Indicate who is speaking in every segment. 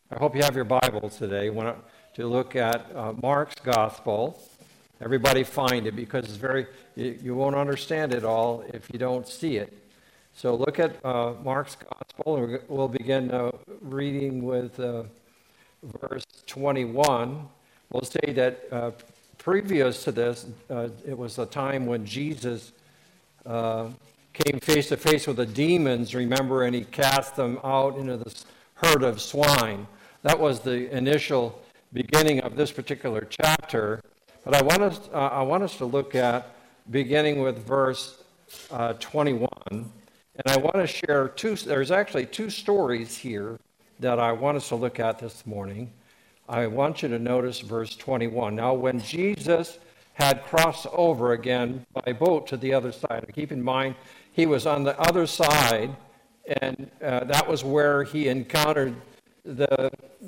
Speaker 1: I hope you have your Bibles today. I want to look at Mark's Gospel. Everybody find it because it's you won't understand it all if you don't see it. So look at Mark's Gospel, and we'll begin reading with verse 21. We'll say that previous to this, it was a time when Jesus came face to face with the demons, remember, and he cast them out into this herd of swine. That was the initial beginning of this particular chapter. But I want us to look at beginning with verse 21. And I want to share there's actually two stories here that I want us to look at this morning. I want you to notice verse 21. Now, when Jesus had crossed over again by boat to the other side, keep in mind, he was on the other side, and that was where he encountered the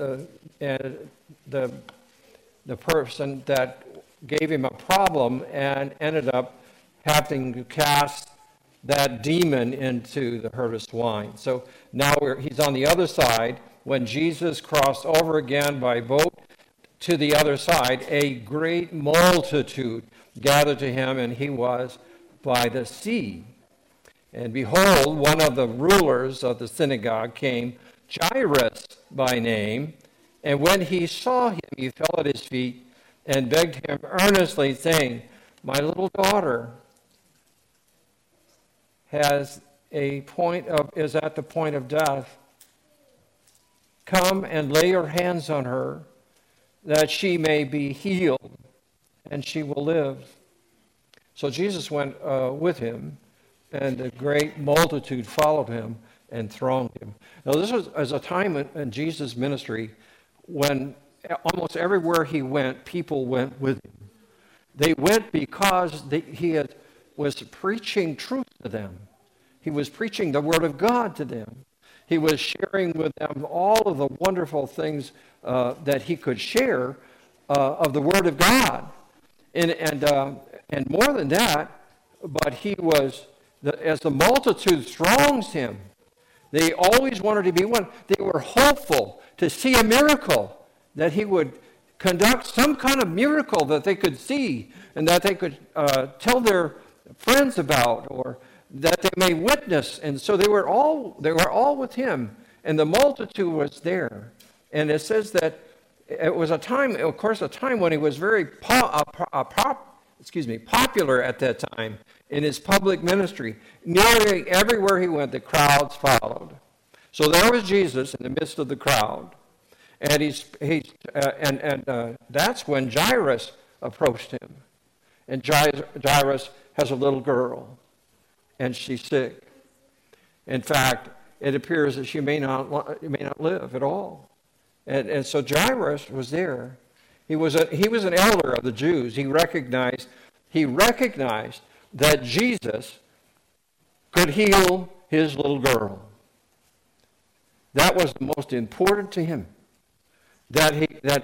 Speaker 1: person that gave him a problem and ended up having to cast that demon into the herd of swine. So now he's on the other side. When Jesus crossed over again by boat to the other side, a great multitude gathered to him, and he was by the sea. And behold, one of the rulers of the synagogue came, Jairus by name, and when he saw him, he fell at his feet and begged him earnestly, saying, "My little daughter is at the point of death. Come and lay your hands on her, that she may be healed, and she will live." So Jesus went with him, and a great multitude followed him and thronged him. Now, this was a time in Jesus' ministry when almost everywhere he went, people went with him. They went because he was preaching truth to them. He was preaching the Word of God to them. He was sharing with them all of the wonderful things that he could share of the Word of God. And more than that, but he was, as the multitude throngs him, they always wanted to be one. They were hopeful to see a miracle, that he would conduct some kind of miracle that they could see and that they could tell their friends about, or that they may witness. And so they were all with him, and the multitude was there. And it says that it was a time when he was very popular at that time in his public ministry. Nearly everywhere he went, the crowds followed. So there was Jesus in the midst of the crowd, and that's when Jairus approached him. And Jairus has a little girl, and she's sick. In fact, it appears that she may not live at all. And so Jairus was there. He was an elder of the Jews. He recognized that Jesus could heal his little girl. That was the most important to him. That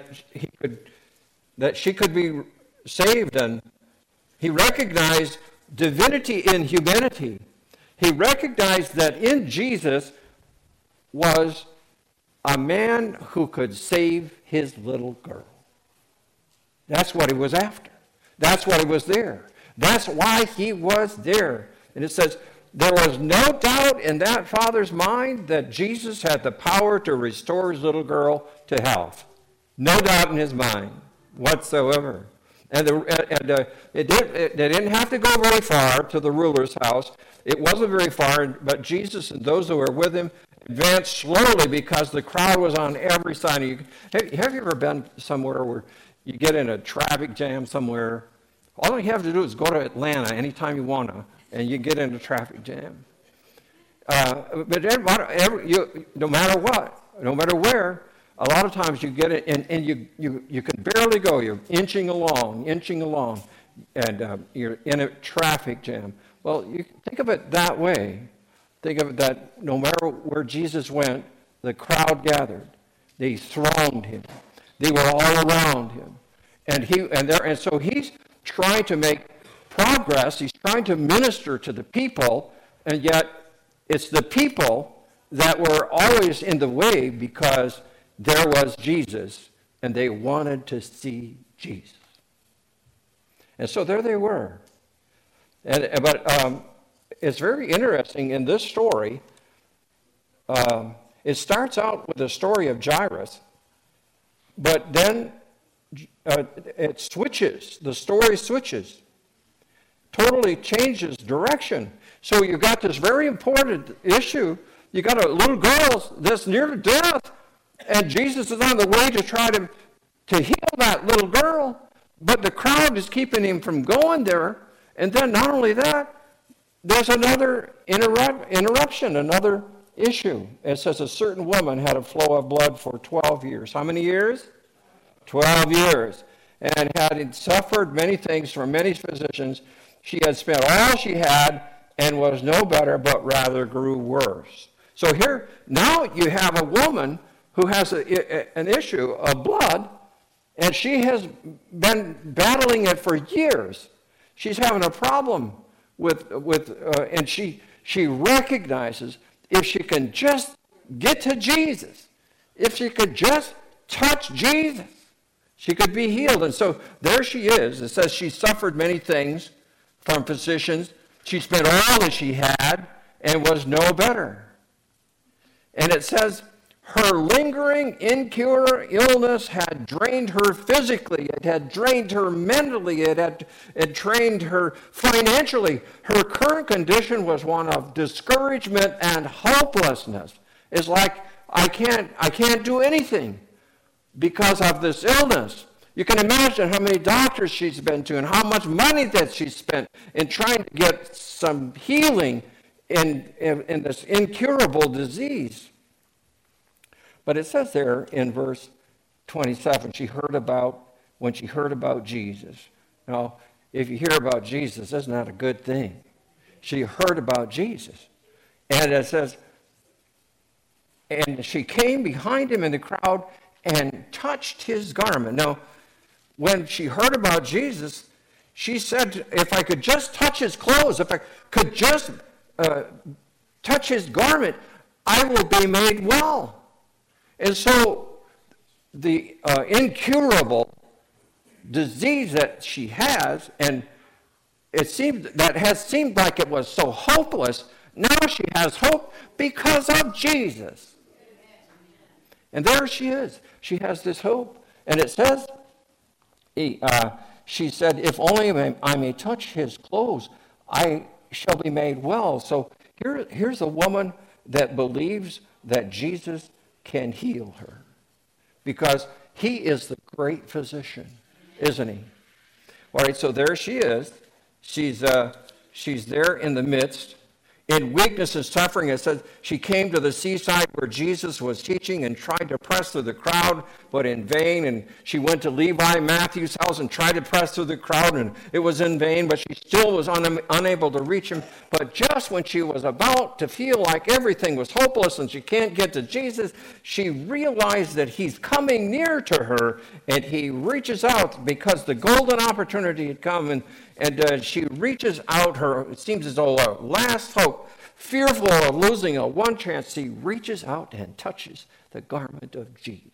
Speaker 1: she could be saved, and he recognized divinity in humanity. He recognized that in Jesus was a man who could save his little girl. That's what he was after. That's why he was there. That's why he was there. And it says, there was no doubt in that father's mind that Jesus had the power to restore his little girl to health. No doubt in his mind whatsoever. And they didn't have to go very far to the ruler's house. It wasn't very far, but Jesus and those who were with him advanced slowly because the crowd was on every side. Have you ever been somewhere where you get in a traffic jam somewhere? All you have to do is go to Atlanta anytime you want to, and you get in a traffic jam. But no matter what, no matter where, a lot of times you get it, and you can barely go. You're inching along, and you're in a traffic jam. Well, you think of it that way. Think of it that no matter where Jesus went, the crowd gathered. They thronged him. They were all around him, and so he's trying to make progress. He's trying to minister to the people, and yet it's the people that were always in the way because there was Jesus, and they wanted to see Jesus. And so there they were. But it's very interesting in this story. It starts out with the story of Jairus, but then it switches. The story switches. Totally changes direction. So you've got this very important issue. You got a little girl that's near to death, and Jesus is on the way to try to heal that little girl, but the crowd is keeping him from going there. And then not only that, there's another interruption, another issue. It says a certain woman had a flow of blood for 12 years. How many years? 12 years. And had suffered many things from many physicians. She had spent all she had and was no better, but rather grew worse. So here, now you have a woman who has an issue of blood, and she has been battling it for years. She's having a problem and she recognizes if she can just get to Jesus, if she could just touch Jesus, she could be healed. And so there she is. It says she suffered many things from physicians. She spent all that she had and was no better. And it says her lingering, incurable illness had drained her physically. It had drained her mentally. It drained her financially. Her current condition was one of discouragement and hopelessness. It's like, I can't do anything because of this illness. You can imagine how many doctors she's been to and how much money that she spent in trying to get some healing in this incurable disease. But it says there in verse 27, when she heard about Jesus. Now, if you hear about Jesus, that's not a good thing. She heard about Jesus. And it says, and she came behind him in the crowd and touched his garment. Now, when she heard about Jesus, she said, if I could just touch his clothes, if I could just touch his garment, I will be made well. And so the incurable disease that she has, and it has seemed like it was so hopeless, now she has hope because of Jesus. And there she is. She has this hope. And it says, she said, if only I may touch his clothes, I shall be made well. So here's a woman that believes that Jesus can heal her because he is the great physician, isn't he? All right, so there she is. She's there in the midst. In weakness and suffering, it says she came to the seaside where Jesus was teaching and tried to press through the crowd, but in vain. And she went to Levi Matthew's house and tried to press through the crowd, and it was in vain, but she still was unable to reach him. But just when she was about to feel like everything was hopeless and she can't get to Jesus, she realized that he's coming near to her, and he reaches out because the golden opportunity had come, and she reaches out it seems as though her last hope, fearful of losing a one chance, she reaches out and touches the garment of Jesus.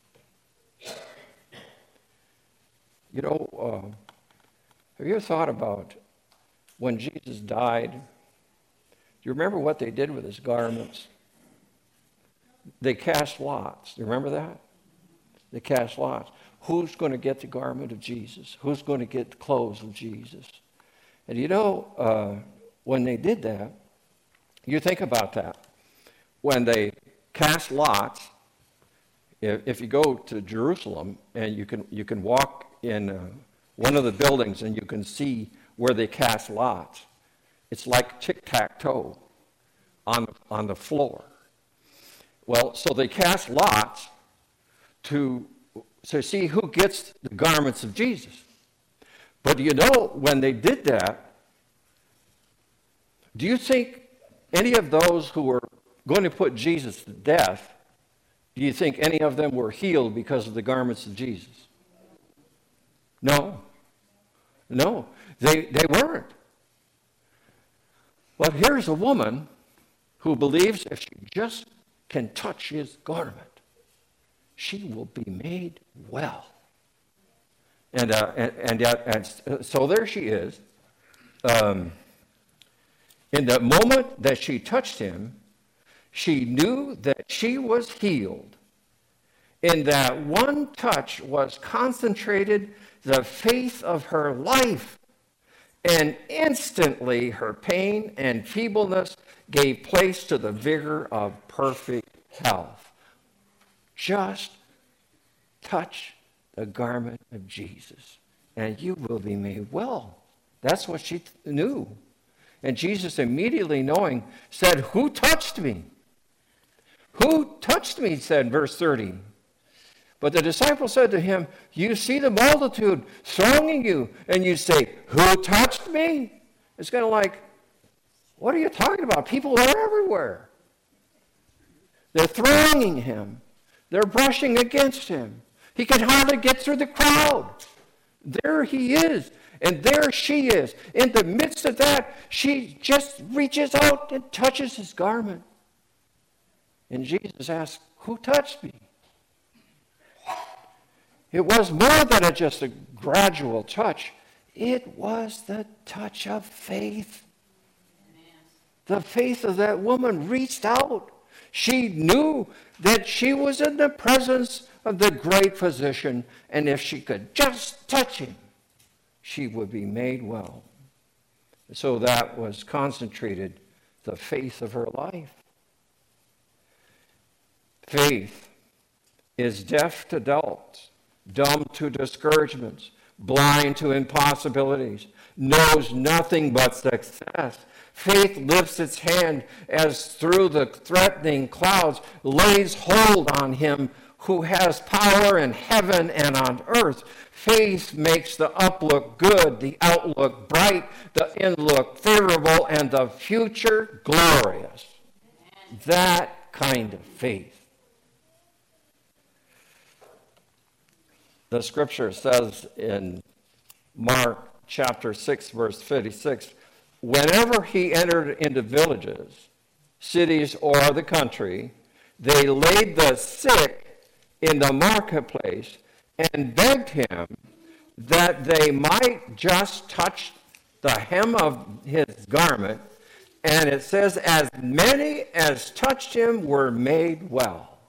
Speaker 1: You know, have you ever thought about when Jesus died? Do you remember what they did with his garments? They cast lots. Do you remember that? They cast lots. Who's going to get the garment of Jesus? Who's going to get the clothes of Jesus? And you know, when they did that, you think about that. When they cast lots, if you go to Jerusalem and you can walk in one of the buildings and you can see where they cast lots, it's like tic-tac-toe on the floor. Well, so they cast lots to see who gets the garments of Jesus. But you know, when they did that, do you think any of those who were going to put Jesus to death, do you think any of them were healed because of the garments of Jesus? No. No, they weren't. But here's a woman who believes if she just can touch his garment, she will be made well. And so there she is. In the moment that she touched him, she knew that she was healed. In that one touch was concentrated the faith of her life. And instantly her pain and feebleness gave place to the vigor of perfect health. Just touch the garment of Jesus, and you will be made well. That's what she knew. And Jesus, immediately knowing, said, "Who touched me? Who touched me?" said verse 30. But the disciple said to him, "You see the multitude thronging you, and you say, 'Who touched me?'" It's kind of like, what are you talking about? People are everywhere. They're thronging him. They're brushing against him. He can hardly get through the crowd. There he is, and there she is. In the midst of that, she just reaches out and touches his garment. And Jesus asks, "Who touched me?" It was more than just a gradual touch. It was the touch of faith. The faith of that woman reached out. She knew that she was in the presence of the great physician, and if she could just touch him, she would be made well. So that was concentrated the faith of her life. Faith is deaf to doubts, dumb to discouragements, blind to impossibilities, knows nothing but success. Faith lifts its hand as through the threatening clouds lays hold on him who has power in heaven and on earth. Faith makes the uplook good, the outlook bright, the inlook favorable, and the future glorious. That kind of faith. The scripture says in Mark chapter 6, verse 56, whenever he entered into villages, cities, or the country, they laid the sick in the marketplace and begged him that they might just touch the hem of his garment. And it says, as many as touched him were made well.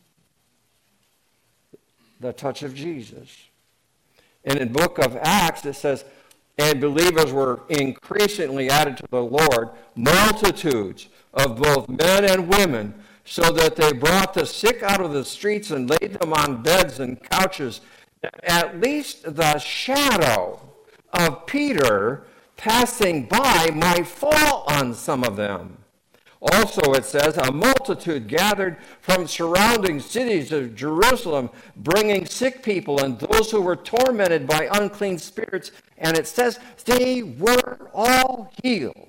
Speaker 1: The touch of Jesus. And in the book of Acts, it says, and believers were increasingly added to the Lord, multitudes of both men and women, so that they brought the sick out of the streets and laid them on beds and couches. At least the shadow of Peter passing by might fall on some of them. Also, it says, a multitude gathered from surrounding cities of Jerusalem, bringing sick people and those who were tormented by unclean spirits. And it says, they were all healed.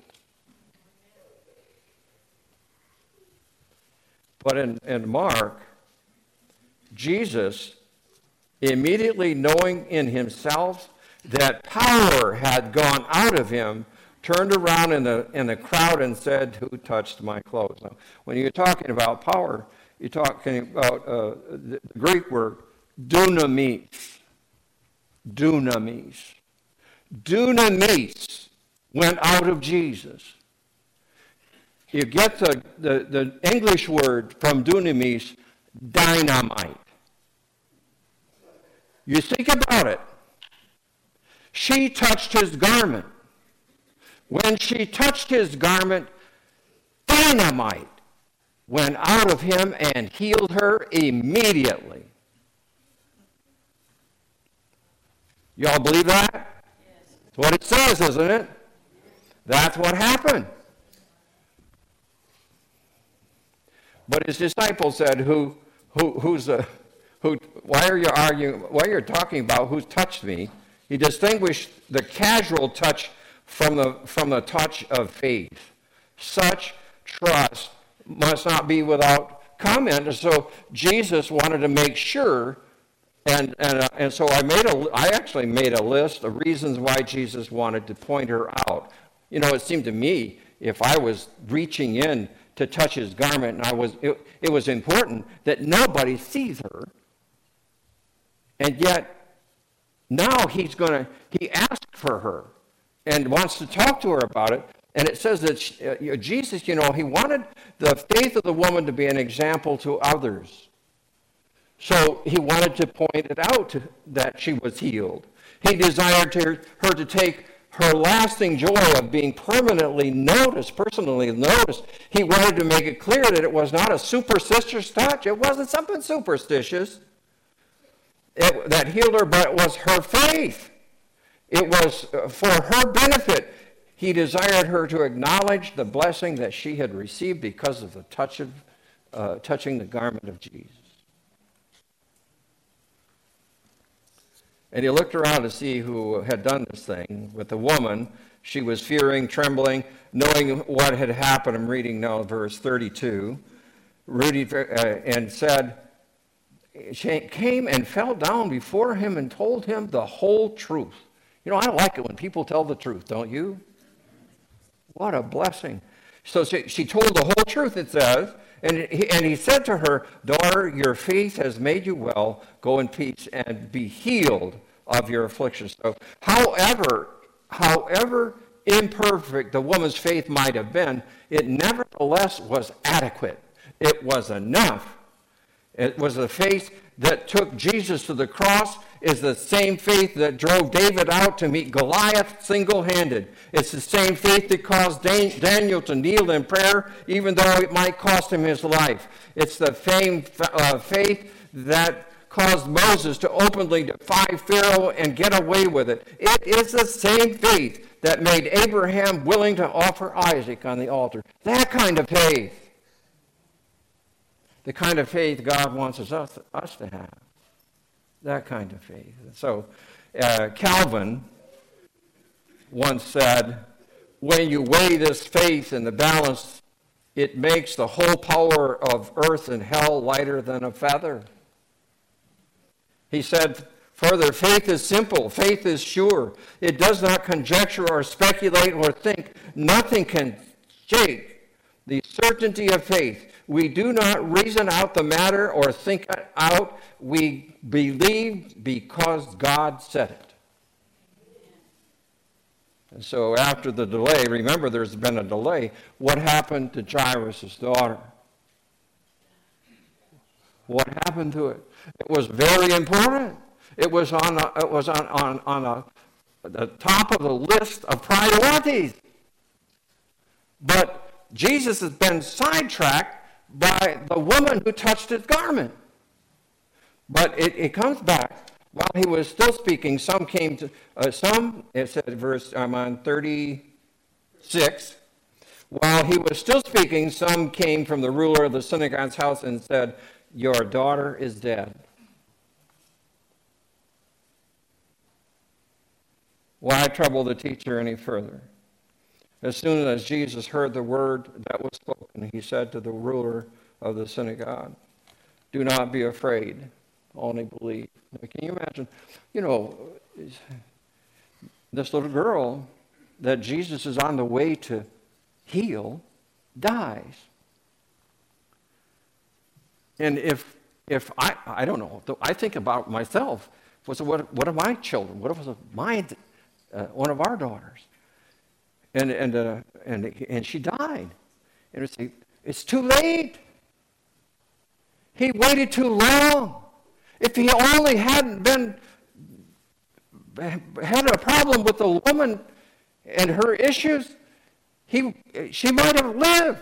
Speaker 1: But in Mark, Jesus, immediately knowing in himself that power had gone out of him, turned around in the crowd and said, "Who touched my clothes?" Now, when you're talking about power, you're talking about the Greek word dunamis. Dunamis. Dunamis went out of Jesus. You get the English word from dunamis, dynamite. You think about it. She touched his garment. When she touched his garment, dynamite went out of him and healed her immediately. Y'all believe that? Yes. That's what it says, isn't it? That's what happened. But his disciples said, why are you arguing, why are you talking about who touched me? He distinguished the casual touch from the touch of faith. Such trust must not be without comment. And so Jesus wanted to make sure, and so I actually made a list of reasons why Jesus wanted to point her out. You know, it seemed to me, if I was reaching in to touch his garment, and it was important that nobody sees her, And yet, now he asked for her and wants to talk to her about it. And it says that Jesus, he wanted the faith of the woman to be an example to others. So he wanted to point it out that she was healed. He desired her to take her lasting joy of being personally noticed. He wanted to make it clear that it was not a superstitious touch. It wasn't something superstitious that healed her, but it was her faith. It was for her benefit. He desired her to acknowledge the blessing that she had received because of the touching the garment of Jesus. And he looked around to see who had done this thing. With the woman, she was fearing, trembling, knowing what had happened. I'm reading now verse 32. And said, she came and fell down before him and told him the whole truth. I like it when people tell the truth, don't you? What a blessing. So she told the whole truth, it says, and he said to her, daughter, your faith has made you well. Go in peace and be healed of your affliction. So however imperfect the woman's faith might have been, it nevertheless was adequate. It was enough. It was the faith that took Jesus to the cross, is the same faith that drove David out to meet Goliath single-handed. It's the same faith that caused Daniel to kneel in prayer, even though it might cost him his life. It's the same faith that caused Moses to openly defy Pharaoh and get away with it. It is the same faith that made Abraham willing to offer Isaac on the altar. That kind of faith. The kind of faith God wants us to have. That kind of faith. So Calvin once said, when you weigh this faith in the balance, it makes the whole power of earth and hell lighter than a feather. He said further, faith is simple, faith is sure. It does not conjecture or speculate or think. Nothing can shake the certainty of faith. We do not reason out the matter or think it out. We believe because God said it. And so after the delay, remember there's been a delay, what happened to Jairus' daughter? What happened to it? It was very important. It was on the top of the list of priorities. But Jesus has been sidetracked by the woman who touched his garment. But it comes back. While he was still speaking, some came to, it said I'm on 36. While he was still speaking, some came from the ruler of the synagogue's house and said, your daughter is dead. Why trouble the teacher any further? As soon as Jesus heard the word that was spoken, he said to the ruler of the synagogue, do not be afraid, only believe. Now, can you imagine, this little girl that Jesus is on the way to heal dies. And if I don't know, I think about myself, what are my children? What if it was one of our daughters? And she died. And it's too late. He waited too long. If he only hadn't had a problem with the woman and her issues, she might have lived.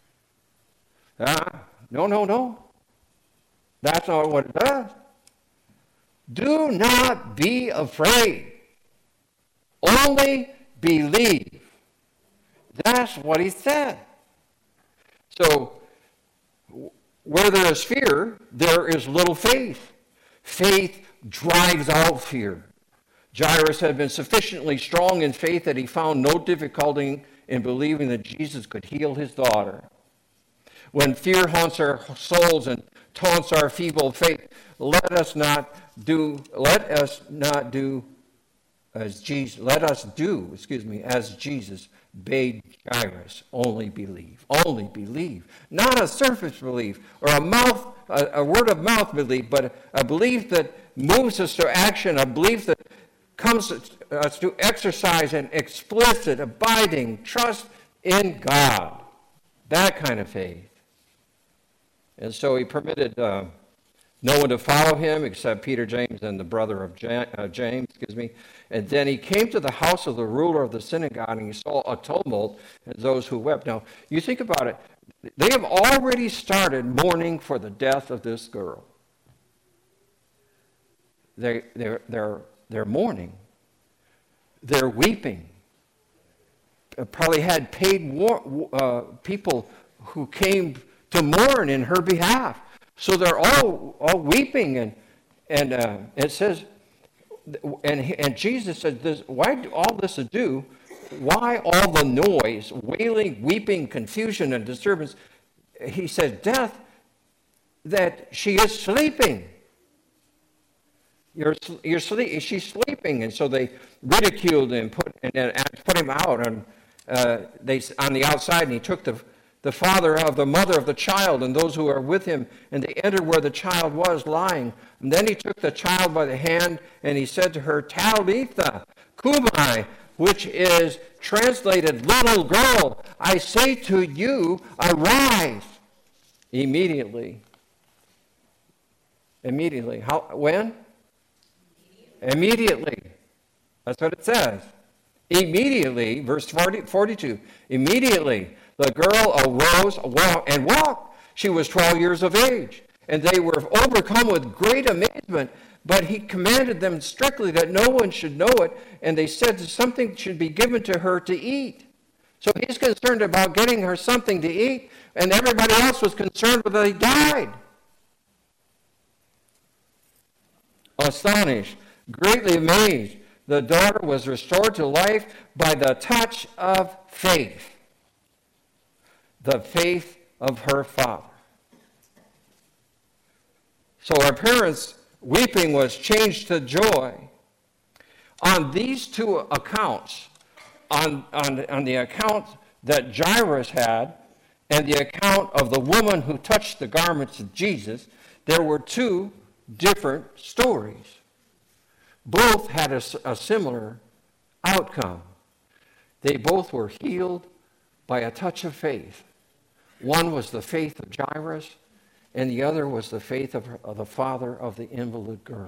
Speaker 1: No. That's not what it does. Do not be afraid. Only believe. That's what he said. So, where there is fear, there is little faith. Faith drives out fear. Jairus had been sufficiently strong in faith that he found no difficulty in believing that Jesus could heal his daughter. When fear haunts our souls and taunts our feeble faith, let us not do as Jesus bade Jairus, only believe. Only believe. Not a surface belief or a word of mouth belief, but a belief that moves us to action, a belief that comes us to exercise an explicit, abiding trust in God. That kind of faith. And so he permitted no one to follow him except Peter, James, and the brother of James. And then he came to the house of the ruler of the synagogue, and he saw a tumult and those who wept. Now, you think about it. They have already started mourning for the death of this girl. They're mourning. They're weeping. Probably had paid people who came to mourn in her behalf. So they're all weeping, and it says, and Jesus said, why all this ado? Why all the noise, wailing, weeping, confusion, and disturbance? He said, death, that she is sleeping. She's sleeping, and so they ridiculed him, put him out on the outside, and he took the father of the mother of the child and those who are with him, and they entered where the child was lying. And then he took the child by the hand, and he said to her, Talitha cumi, which is translated, little girl, I say to you, arise. Immediately. When? Immediately. That's what it says. Immediately, verse 42, immediately the girl arose and walked. She was 12 years of age, and they were overcome with great amazement. But he commanded them strictly that no one should know it, and they said that something should be given to her to eat. So he's concerned about getting her something to eat, and everybody else was concerned that he died. Astonished, greatly amazed, the daughter was restored to life by the touch of faith. The faith of her father. So her parents' weeping was changed to joy. On these two accounts, on the account that Jairus had and the account of the woman who touched the garments of Jesus, there were two different stories. Both had a similar outcome. They both were healed by a touch of faith. One was the faith of Jairus, and the other was the faith of the father of the invalid girl.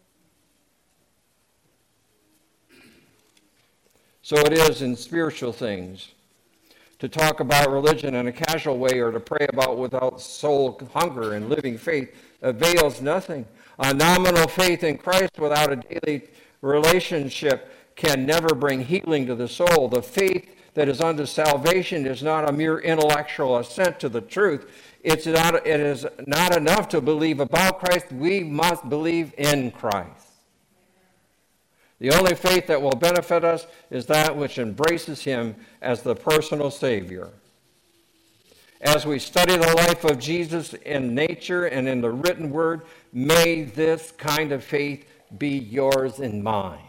Speaker 1: So it is in spiritual things. To talk about religion in a casual way or to pray about without soul hunger and living faith avails nothing. A nominal faith in Christ without a daily relationship can never bring healing to the soul. The faith that is unto salvation is not a mere intellectual assent to the truth. It is not enough to believe about Christ. We must believe in Christ. The only faith that will benefit us is that which embraces him as the personal Savior. As we study the life of Jesus in nature and in the written word, may this kind of faith be yours and mine.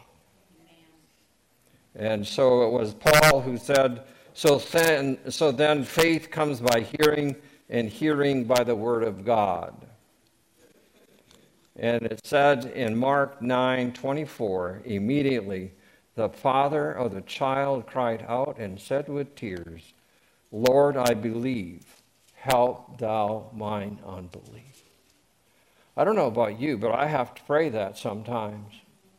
Speaker 1: And so it was Paul who said, so then faith comes by hearing, and hearing by the word of God. And it said in Mark 9:24, immediately the father of the child cried out and said with tears, Lord, I believe, help thou mine unbelief. I don't know about you, but I have to pray that sometimes.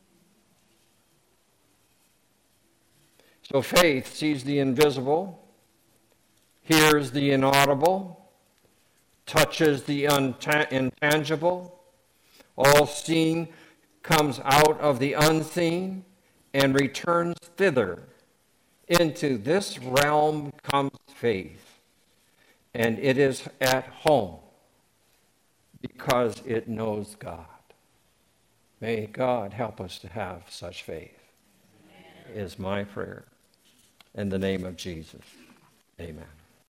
Speaker 1: So faith sees the invisible, hears the inaudible, touches the intangible. All seeing comes out of the unseen and returns thither. Into this realm comes faith, and it is at home because it knows God. May God help us to have such faith, is my prayer. In the name of Jesus, amen.